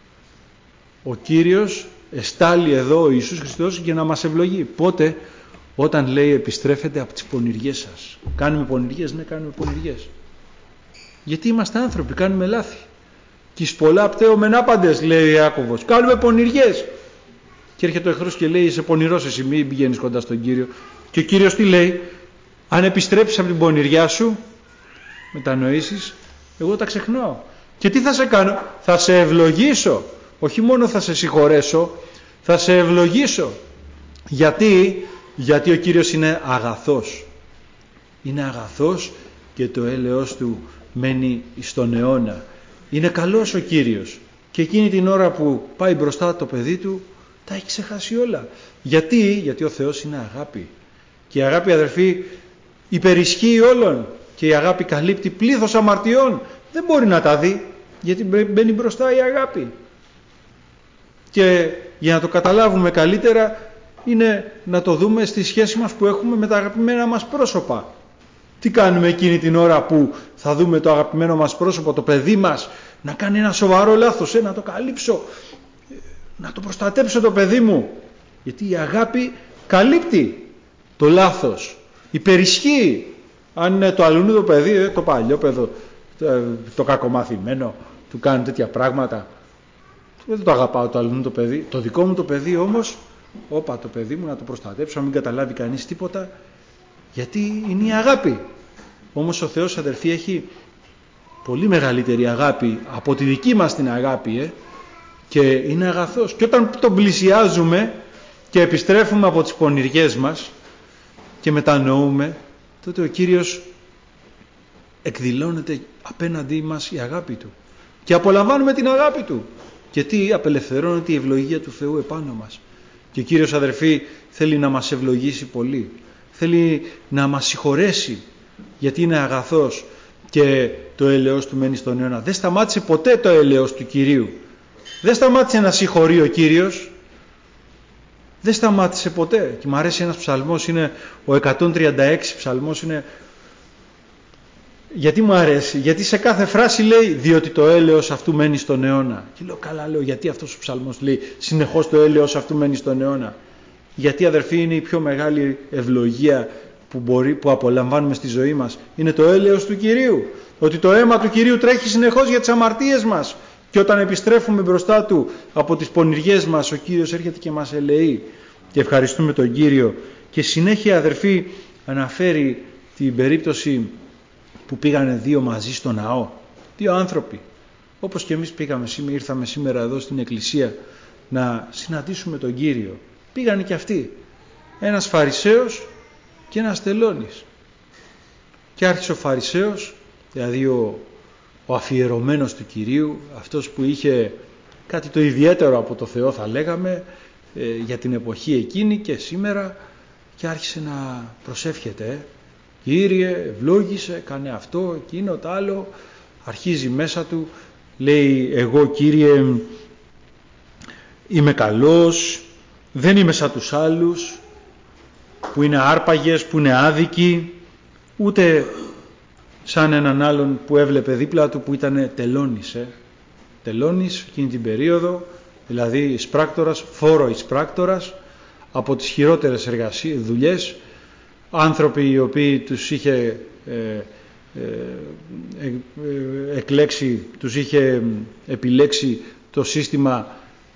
Ο Κύριος εστάλει εδώ ο Ιησούς Χριστός για να μας ευλογεί. Πότε? Όταν, λέει, επιστρέφετε από τις πονηριές σας. Κάνουμε πονηριές? Ναι, κάνουμε πονηριές. Γιατί είμαστε άνθρωποι, κάνουμε λάθη. Και εις πολλά πτέομεν άπαντες, λέει ο Ιάκωβος. Κάνουμε πονηριές. Και έρχεται ο εχθρός και λέει, είσαι πονηρός εσύ, μην πηγαίνεις κοντά στον Κύριο. Και ο Κύριος τι λέει? Αν επιστρέψεις από την πονηριά σου, μετανοήσεις, εγώ τα ξεχνάω. Και τι θα σε κάνω? Θα σε ευλογήσω. Όχι μόνο θα σε συγχωρέσω, θα σε ευλογήσω. Γιατί ο Κύριος είναι αγαθός. Είναι αγαθός και το έλεος Του μένει στον αιώνα. Είναι καλός ο Κύριος. Και εκείνη την ώρα που πάει μπροστά το παιδί Του, τα έχει ξεχάσει όλα. Γιατί ο Θεός είναι αγάπη. Και η αγάπη, αδερφοί, υπερισχύει όλων. Και η αγάπη καλύπτει πλήθος αμαρτιών. Δεν μπορεί να τα δει, γιατί μπαίνει μπροστά η αγάπη. Και για να το καταλάβουμε καλύτερα, είναι να το δούμε στη σχέση μας που έχουμε με τα αγαπημένα μας πρόσωπα. Τι κάνουμε εκείνη την ώρα που θα δούμε το αγαπημένο μας πρόσωπο, το παιδί μας, να κάνει ένα σοβαρό λάθος, να το καλύψω, να το προστατέψω το παιδί μου. Γιατί η αγάπη καλύπτει το λάθος, υπερισχύει. Αν είναι το αλλού το παιδί, το παλιό παιδό, το κακομαθημένο, του κάνουν τέτοια πράγματα, δεν το αγαπάω το αλλού το παιδί. Το δικό μου το παιδί όμως, το παιδί μου να το προστατέψω, να μην καταλάβει κανείς τίποτα, γιατί είναι η αγάπη. Όμως ο Θεός, αδερφοί, έχει πολύ μεγαλύτερη αγάπη από τη δική μας την αγάπη, και είναι αγαθός. Και όταν τον πλησιάζουμε και επιστρέφουμε από τις πονηριές μας και μετανοούμε, τότε ο Κύριος εκδηλώνεται απέναντί μας η αγάπη Του και απολαμβάνουμε την αγάπη Του. Γιατί απελευθερώνεται η ευλογία του Θεού επάνω μας. Και ο Κύριος, αδερφοί, θέλει να μας ευλογήσει πολύ. Θέλει να μας συγχωρέσει, γιατί είναι αγαθός και το έλεος του μένει στον αιώνα. Δεν σταμάτησε ποτέ το έλεος του Κυρίου. Δεν σταμάτησε να συγχωρεί ο Κύριος. Δεν σταμάτησε ποτέ. Και μου αρέσει ένας ψαλμός, είναι ο 136 ψαλμός, είναι... Γιατί μου αρέσει? Γιατί σε κάθε φράση λέει διότι το έλεος αυτού μένει στον αιώνα. Και λέω καλά, λέω, γιατί αυτός ο ψαλμός λέει συνεχώς το έλεος αυτού μένει στον αιώνα? Γιατί, αδερφοί, είναι η πιο μεγάλη ευλογία που απολαμβάνουμε στη ζωή μας. Είναι το έλεος του Κυρίου. Ότι το αίμα του Κυρίου τρέχει συνεχώς για τις αμαρτίες μας. Και όταν επιστρέφουμε μπροστά Του από τις πονηριές μας, ο Κύριος έρχεται και μας ελεεί. Και ευχαριστούμε τον Κύριο. Και συνέχεια, αδερφοί, αναφέρει την περίπτωση που πήγανε δύο μαζί στο ναό. Δύο άνθρωποι. Όπως και εμείς ήρθαμε σήμερα εδώ στην εκκλησία να συναντήσουμε τον Κύριο. Πήγανε και αυτοί. Ένας Φαρισαίος και ένας τελώνης. Και άρχισε ο Φαρισαίος, δηλαδή ο αφιερωμένος του Κυρίου, αυτός που είχε κάτι το ιδιαίτερο από το Θεό, θα λέγαμε, για την εποχή εκείνη και σήμερα, και άρχισε να προσεύχεται. Κύριε, ευλόγησε, κάνε αυτό, εκείνο, το άλλο. Αρχίζει μέσα του, λέει, εγώ, Κύριε, είμαι καλός, δεν είμαι σαν τους άλλους που είναι άρπαγες, που είναι άδικοι, ούτε σαν έναν άλλον που έβλεπε δίπλα του που ήταν τελώνης. Τελώνης εκείνη την περίοδο, δηλαδή εισπράκτορας, φόρο εισπράκτορας, από τις χειρότερες δουλειές, άνθρωποι οι οποίοι τους είχε εκλέξει, τους είχε επιλέξει το σύστημα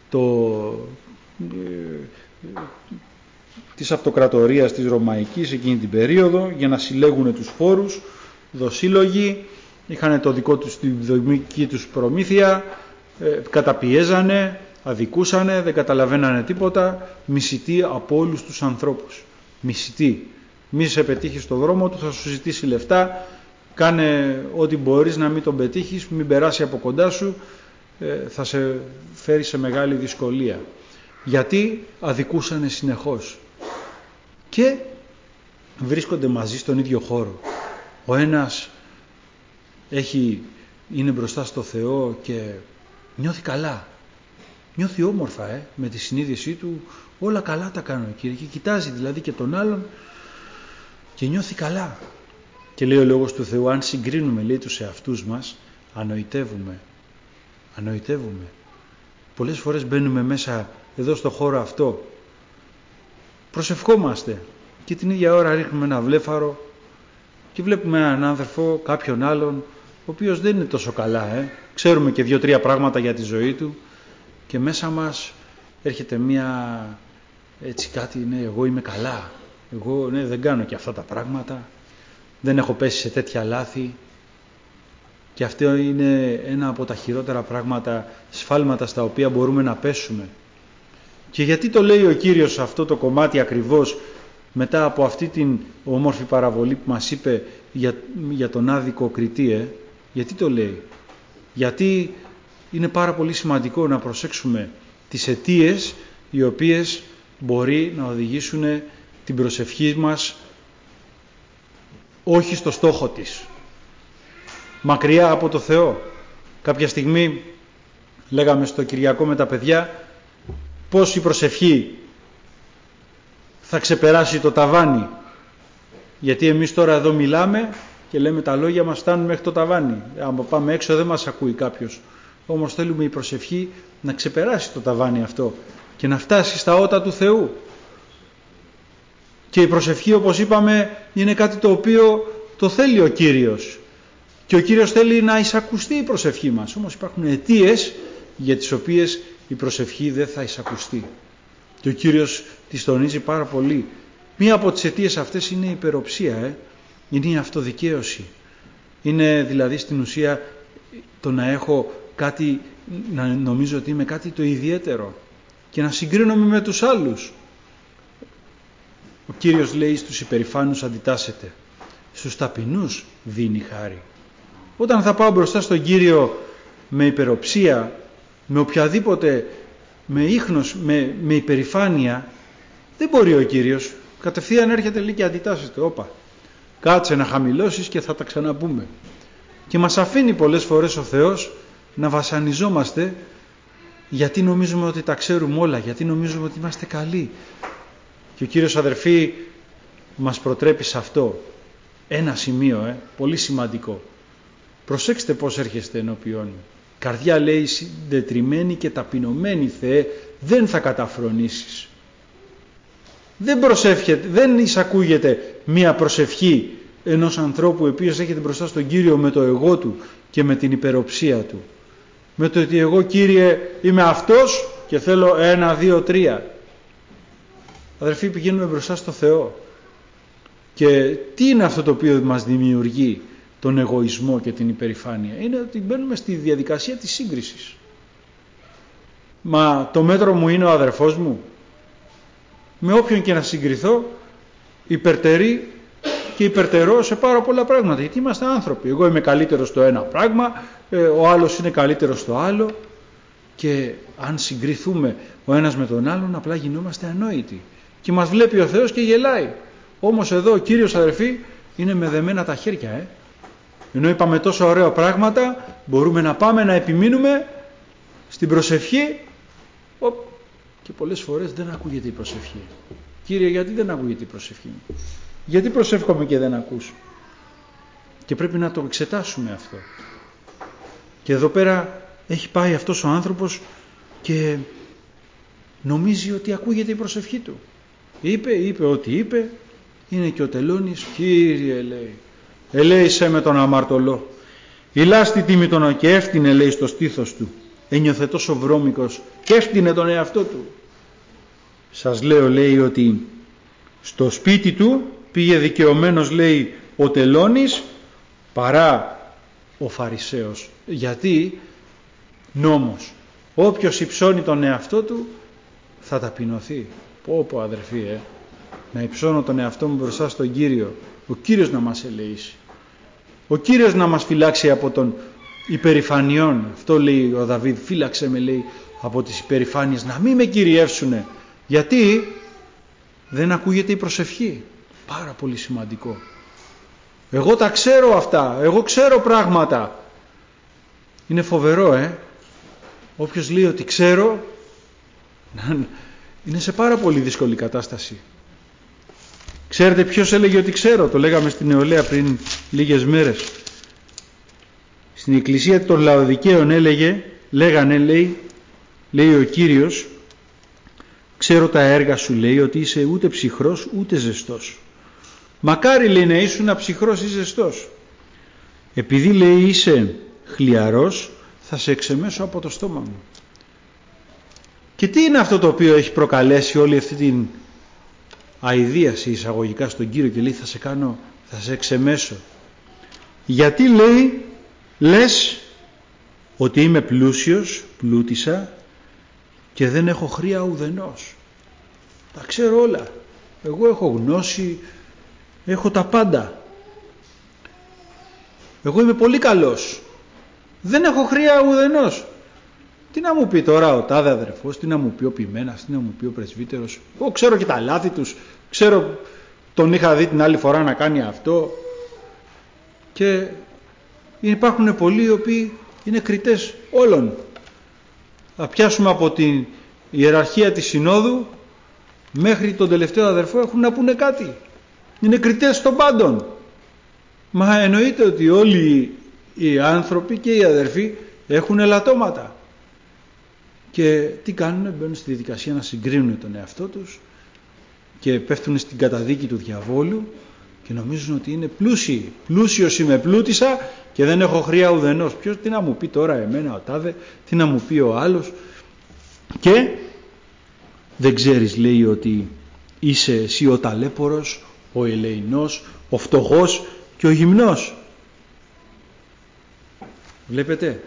της αυτοκρατορίας της Ρωμαϊκής εκείνη την περίοδο, για να συλλέγουν τους φόρους. Δοσύλλογοι, είχαν το δικό τους, τη δομική τους προμήθεια, καταπιέζανε, αδικούσανε, δεν καταλαβαίνανε τίποτα, μισητοί από όλους τους ανθρώπους. Μισητοί. Μη σε πετύχει στο δρόμο του, θα σου ζητήσει λεφτά, κάνε ό,τι μπορείς να μην τον πετύχεις, μην περάσει από κοντά σου, θα σε φέρει σε μεγάλη δυσκολία. Γιατί αδικούσανε συνεχώς. Και βρίσκονται μαζί στον ίδιο χώρο. Ο ένας είναι μπροστά στο Θεό και νιώθει καλά. Νιώθει όμορφα, με τη συνείδησή του, όλα καλά τα κάνω, Κύριε. Και κοιτάζει δηλαδή και τον άλλον και νιώθει καλά. Και λέει ο Λόγος του Θεού, αν συγκρίνουμε, λέει, τους εαυτούς μας, ανοητεύουμε. Πολλές φορές μπαίνουμε μέσα εδώ στο χώρο αυτό, προσευχόμαστε και την ίδια ώρα ρίχνουμε ένα βλέφαρο και βλέπουμε έναν άνθρωπο, κάποιον άλλον, ο οποίος δεν είναι τόσο καλά, ξέρουμε και 2-3 πράγματα για τη ζωή του, και μέσα μας έρχεται έτσι κάτι, εγώ είμαι καλά, εγώ δεν κάνω και αυτά τα πράγματα, δεν έχω πέσει σε τέτοια λάθη. Και αυτό είναι ένα από τα χειρότερα πράγματα, σφάλματα στα οποία μπορούμε να πέσουμε. Και γιατί το λέει ο Κύριος αυτό το κομμάτι ακριβώς μετά από αυτή την όμορφη παραβολή που μας είπε για τον άδικο κριτή, γιατί το λέει? Γιατί είναι πάρα πολύ σημαντικό να προσέξουμε τις αιτίες οι οποίες μπορεί να οδηγήσουν την προσευχή μας όχι στο στόχο της, μακριά από το Θεό. Κάποια στιγμή λέγαμε στο Κυριακό με τα παιδιά πώς η προσευχή θα ξεπεράσει το ταβάνι, γιατί εμείς τώρα εδώ μιλάμε και λέμε τα λόγια μας φτάνουν μέχρι το ταβάνι, αν πάμε έξω δεν μας ακούει κάποιος, όμως θέλουμε η προσευχή να ξεπεράσει το ταβάνι αυτό και να φτάσει στα ότα του Θεού. Και η προσευχή, όπως είπαμε, είναι κάτι το οποίο το θέλει ο Κύριος. Και ο Κύριος θέλει να εισακουστεί η προσευχή μας. Όμως υπάρχουν αιτίες για τις οποίες η προσευχή δεν θα εισακουστεί. Και ο Κύριος τις τονίζει πάρα πολύ. Μία από τις αιτίες αυτές είναι η υπεροψία. Είναι η αυτοδικαίωση. Είναι δηλαδή στην ουσία το να έχω κάτι, να νομίζω ότι είμαι κάτι το ιδιαίτερο και να συγκρίνομαι με τους άλλους. Ο Κύριος λέει στους υπερηφάνους αντιτάσσεται, στους ταπεινούς δίνει χάρη. Όταν θα πάω μπροστά στον Κύριο με υπεροψία, με οποιαδήποτε, με ίχνος, με υπερηφάνεια, δεν μπορεί ο Κύριος. Κατευθείαν έρχεται λέει και αντιτάσσεται. Όπα, κάτσε να χαμηλώσεις και θα τα ξαναπούμε. Και μας αφήνει πολλές φορές ο Θεός να βασανιζόμαστε, γιατί νομίζουμε ότι τα ξέρουμε όλα, γιατί νομίζουμε ότι είμαστε καλοί. Και ο Κύριος, αδερφοί, μας προτρέπει σε αυτό. Ένα σημείο, πολύ σημαντικό. Προσέξτε πώς έρχεστε ενώπιόν μου. Καρδιά, λέει, συντετριμμένη και ταπεινωμένη, Θεέ, δεν θα καταφρονήσεις. Δεν εισακούγεται μία προσευχή ενός ανθρώπου ο οποίος έχετε μπροστά στον Κύριο με το εγώ του και με την υπεροψία του. Με το ότι εγώ, Κύριε, είμαι αυτός και θέλω 1, 2, 3. Αδερφοί, πηγαίνουμε μπροστά στο Θεό. Και τι είναι αυτό το οποίο μας δημιουργεί τον εγωισμό και την υπερηφάνεια? Είναι ότι μπαίνουμε στη διαδικασία της σύγκρισης. Μα το μέτρο μου είναι ο αδερφός μου. Με όποιον και να συγκριθώ, υπερτερεί και υπερτερώ σε πάρα πολλά πράγματα. Γιατί είμαστε άνθρωποι. Εγώ είμαι καλύτερος στο ένα πράγμα, ο άλλος είναι καλύτερος στο άλλο. Και αν συγκριθούμε ο ένας με τον άλλον, απλά γινόμαστε ανόητοι. Και μας βλέπει ο Θεός και γελάει. Όμως εδώ ο Κύριος, αδερφοί, είναι με δεμένα τα χέρια. Ενώ είπαμε τόσο ωραία πράγματα, μπορούμε να πάμε να επιμείνουμε στην προσευχή. Και πολλές φορές δεν ακούγεται η προσευχή. Κύριε, γιατί δεν ακούγεται η προσευχή μου? Γιατί προσεύχομαι και δεν ακούς? Και πρέπει να το εξετάσουμε αυτό. Και εδώ πέρα έχει πάει αυτός ο άνθρωπος και νομίζει ότι ακούγεται η προσευχή του. Είπε ό,τι είπε. Είναι και ο τελώνης. Κύριε, λέει, ελέησέ με τον αμαρτωλό. Ηλάς τη τίμη τον και έφτινε, λέει, στο στήθος του. Ένιωθε τόσο βρώμικος και έφτινε τον εαυτό του. Σας λέω, λέει, ότι στο σπίτι του πήγε δικαιωμένος, λέει, ο τελώνης παρά ο Φαρισαίος. Γιατί? Νόμος. Όποιος υψώνει τον εαυτό του θα ταπεινωθεί. Πω αδερφοί, να υψώνω τον εαυτό μου μπροστά στον Κύριο. Ο Κύριος να μας ελεήσει. Ο Κύριος να μας φυλάξει από τον υπερηφανιών. Αυτό λέει ο Δαβίδ. Φύλαξε με, λέει, από τις υπερηφάνειες, να μην με κυριεύσουνε. Γιατί δεν ακούγεται η προσευχή. Πάρα πολύ σημαντικό. Εγώ τα ξέρω αυτά. Εγώ ξέρω πράγματα. Είναι φοβερό, Όποιος λέει ότι ξέρω, είναι σε πάρα πολύ δύσκολη κατάσταση. Ξέρετε ποιος έλεγε ότι ξέρω? Το λέγαμε στην νεολαία πριν λίγες μέρες. Στην εκκλησία των Λαοδικαίων λέει ο Κύριος, ξέρω τα έργα σου, λέει, ότι είσαι ούτε ψυχρός ούτε ζεστός. Μακάρι, λέει, να ήσουν ψυχρός ή ζεστός. Επειδή, λέει, είσαι χλιαρός, θα σε εξεμέσω από το στόμα μου. Και τι είναι αυτό το οποίο έχει προκαλέσει όλη αυτή την αηδίαση εισαγωγικά στον Κύριο και λέει θα σε εξεμέσω? Γιατί, λέει, λες ότι είμαι πλούσιος, πλούτησα και δεν έχω χρία ουδενός. Τα ξέρω όλα. Εγώ έχω γνώση, έχω τα πάντα. Εγώ είμαι πολύ καλός. Δεν έχω χρία ουδενός. Τι να μου πει τώρα ο τάδε αδερφός, τι να μου πει ο ποιμένας, τι να μου πει ο πρεσβύτερος? Εγώ ξέρω και τα λάθη τους, ξέρω, τον είχα δει την άλλη φορά να κάνει αυτό. Και υπάρχουν πολλοί οι οποίοι είναι κριτές όλων. Θα πιάσουμε από την ιεραρχία της Συνόδου μέχρι τον τελευταίο αδερφό, έχουν να πούνε κάτι. Είναι κριτές των πάντων. Μα εννοείται ότι όλοι οι άνθρωποι και οι αδερφοί έχουν ελαττώματα. Και τι κάνουν? Μπαίνουν στη διαδικασία να συγκρίνουν τον εαυτό τους και πέφτουν στην καταδίκη του διαβόλου και νομίζουν ότι είναι πλούσιοι. Πλούσιος είμαι, πλούτησα και δεν έχω χρία ουδενός. Ποιος, τι να μου πει τώρα εμένα ο τάδε, τι να μου πει ο άλλος? Και δεν ξέρεις, λέει, ότι είσαι εσύ ο ταλέπορος, ο ελεεινός, ο φτωχός και ο γυμνός. Βλέπετε?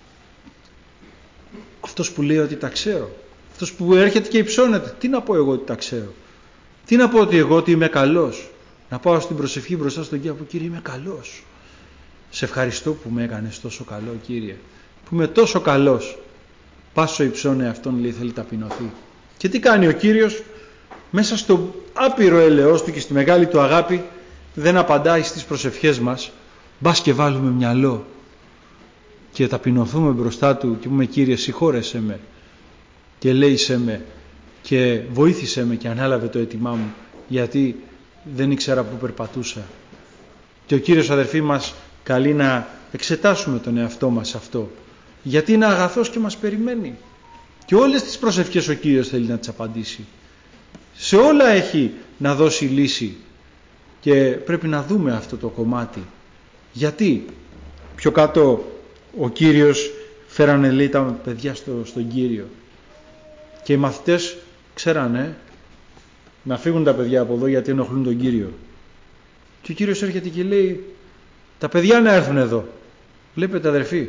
Αυτός που λέει ότι τα ξέρω, αυτός που έρχεται και υψώνεται, τι να πω εγώ ότι τα ξέρω? Τι να πω ότι εγώ ότι είμαι καλός? Να πάω στην προσευχή μπροστά στον Κύριο, που Κύριε είμαι καλός. Σε ευχαριστώ που με έκανες τόσο καλό, Κύριε, που είμαι τόσο καλός. πάσο υψών εαυτόν, λέει, θέλει ταπεινωθεί. Και τι κάνει ο Κύριος? Μέσα στο άπειρο έλεος του και στη μεγάλη του αγάπη δεν απαντάει στις προσευχές μας. Μπας και βάλουμε μυαλό και ταπεινωθούμε μπροστά του και πούμε, Κύριε, συγχώρεσέ με και λέησέ με και βοήθησέ με και ανάλαβε το αίτημά μου, γιατί δεν ήξερα πού περπατούσα. Και ο Κύριος, αδερφοί, μας καλεί να εξετάσουμε τον εαυτό μας αυτό, γιατί είναι αγαθός και μας περιμένει. Και όλες τις προσευχές ο Κύριος θέλει να τις απαντήσει. Σε όλα έχει να δώσει λύση και πρέπει να δούμε αυτό το κομμάτι. Γιατί πιο κάτω ο Κύριος φέρανε, λέει, τα παιδιά στον Κύριο και οι μαθητές ξέρανε να φύγουν τα παιδιά από εδώ γιατί ενοχλούν τον Κύριο. Και ο Κύριος έρχεται και λέει, τα παιδιά να έρθουν εδώ. Βλέπετε, αδερφοί,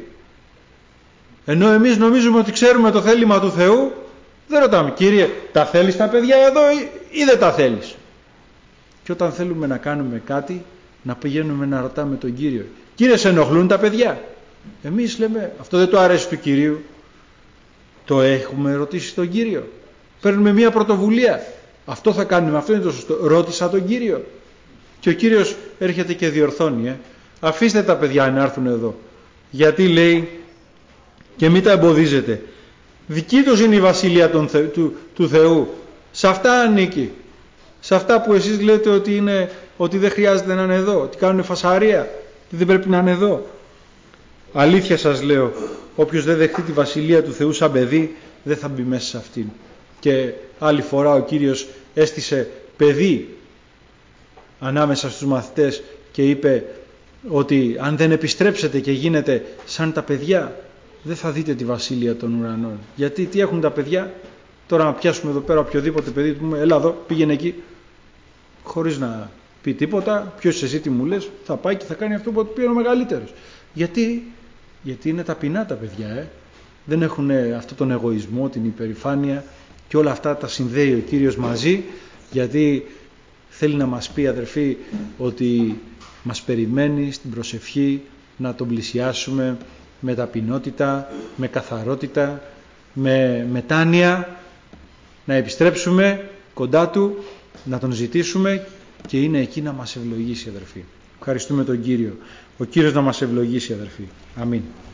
ενώ εμείς νομίζουμε ότι ξέρουμε το θέλημα του Θεού, δεν ρωτάμε, Κύριε, τα θέλεις τα παιδιά εδώ ή δεν τα θέλεις? Και όταν θέλουμε να κάνουμε κάτι, να πηγαίνουμε να ρωτάμε τον Κύριο, Κύριε, σε ενοχλούν τα παιδιά? Εμείς λέμε, αυτό δεν το αρέσει του Κυρίου. Το έχουμε ρωτήσει τον Κύριο? Παίρνουμε μια πρωτοβουλία, αυτό θα κάνουμε, αυτό είναι το σωστό. Ρώτησα τον Κύριο? Και ο Κύριος έρχεται και διορθώνει, αφήστε τα παιδιά να έρθουν εδώ, γιατί, λέει, και μην τα εμποδίζετε. Δική τους είναι η βασιλεία του Θεού. Σε αυτά ανήκει. Σε αυτά που εσείς λέτε ότι δεν χρειάζεται να είναι εδώ, ότι κάνουν φασαρία, ότι δεν πρέπει να είναι εδώ. Αλήθεια σας λέω, όποιος δεν δεχτεί τη βασιλεία του Θεού σαν παιδί, δεν θα μπει μέσα σε αυτήν. Και άλλη φορά ο Κύριος έστησε παιδί ανάμεσα στους μαθητές και είπε ότι αν δεν επιστρέψετε και γίνετε σαν τα παιδιά, δεν θα δείτε τη βασίλεια των ουρανών. Γιατί τι έχουν τα παιδιά? Τώρα να πιάσουμε εδώ πέρα οποιοδήποτε παιδί του πούμε, έλα εδώ, πήγαινε εκεί, χωρίς να πει τίποτα, ποιος είσαι εσύ, τι μου λες, θα πάει και θα κάνει αυτό που πήγαινε ο μεγαλύτερος. Γιατί είναι ταπεινά τα παιδιά, δεν έχουν αυτό τον εγωισμό, την υπερηφάνεια, και όλα αυτά τα συνδέει ο Κύριος μαζί, γιατί θέλει να μας πει, αδερφοί, ότι μας περιμένει στην προσευχή να τον πλησιάσουμε με ταπεινότητα, με καθαρότητα, με μετάνοια, να επιστρέψουμε κοντά του, να τον ζητήσουμε και είναι εκεί να μας ευλογήσει, αδερφοί. Ευχαριστούμε τον Κύριο. Ο Κύριος να μας ευλογήσει, αδερφοί. Αμήν.